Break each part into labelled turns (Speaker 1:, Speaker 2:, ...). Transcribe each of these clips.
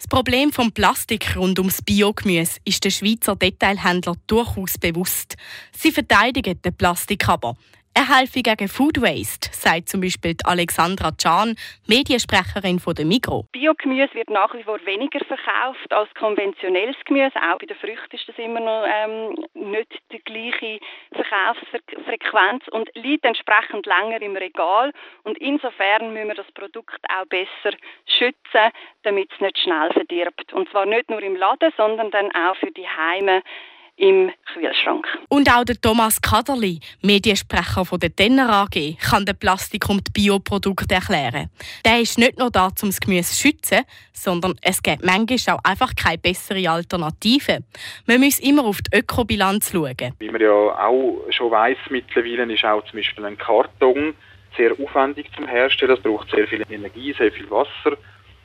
Speaker 1: Das Problem vom Plastik rund ums Biogemüse ist den Schweizer Detailhändlern durchaus bewusst. Sie verteidigen den Plastik aber. Er helfe gegen Food Waste, sagt zum Beispiel Alexandra Can, Mediensprecherin von der Migros.
Speaker 2: Biogemüse wird nach wie vor weniger verkauft als konventionelles Gemüse. Auch bei den Früchten ist das immer noch nicht die gleiche Verkaufsfrequenz und liegt entsprechend länger im Regal. Und insofern müssen wir das Produkt auch besser schützen, damit es nicht schnell verdirbt. Und zwar nicht nur im Laden, sondern dann auch für die Heime im Kühlschrank.
Speaker 1: Und auch der Thomas Kaderli, Mediensprecher von der Denner AG, kann den Plastik und die Bioprodukte erklären. Der ist nicht nur da, um das Gemüse zu schützen, sondern es gibt manchmal auch einfach keine bessere Alternative. Man muss immer auf die Ökobilanz schauen.
Speaker 3: Wie man ja auch schon weiss, mittlerweile ist auch zum Beispiel ein Karton sehr aufwendig zum Herstellen. Es braucht sehr viel Energie, sehr viel Wasser.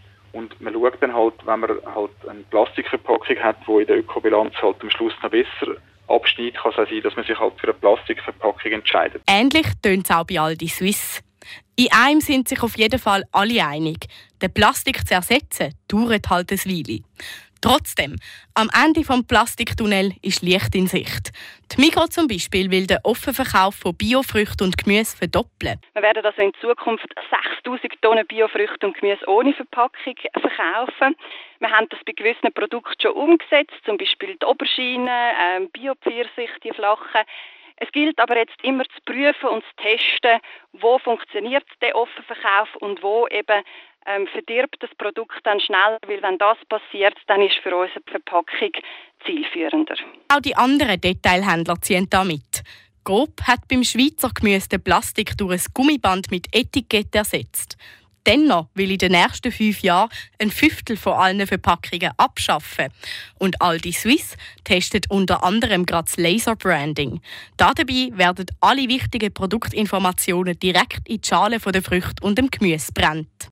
Speaker 3: Und man schaut dann halt, wenn man halt eine Plastikverpackung hat, die in der Ökobilanz halt am Schluss noch besser abschneidet, kann es auch sein, dass man sich halt für eine Plastikverpackung entscheidet.
Speaker 1: Ähnlich tönt es auch bei Aldi Suisse. In einem sind sich auf jeden Fall alle einig. Den Plastik zu ersetzen, dauert halt eine Weile. Trotzdem, am Ende des Plastiktunnels ist Licht in Sicht. Die Migros zum Beispiel will den offenen Verkauf von Biofrüchten und Gemüse verdoppeln.
Speaker 2: Wir werden also in Zukunft 6000 Tonnen Biofrüchte und Gemüse ohne Verpackung verkaufen. Wir haben das bei gewissen Produkten schon umgesetzt, zum Beispiel die Aubergine, Bio-Pfirsich, die flachen. Es gilt aber jetzt immer zu prüfen und zu testen, wo funktioniert der offene Verkauf und wo eben verdirbt das Produkt dann schnell, weil wenn das passiert, dann ist für uns die Verpackung zielführender.
Speaker 1: Auch die anderen Detailhändler ziehen da mit. Coop hat beim Schweizer Gemüse den Plastik durch ein Gummiband mit Etikett ersetzt. Dennoch will in den nächsten 5 Jahren ein Fünftel von allen Verpackungen abschaffen. Und Aldi Suisse testet unter anderem gerade das Laserbranding. Dabei werden alle wichtigen Produktinformationen direkt in die Schale der Früchte und dem Gemüse gebrannt.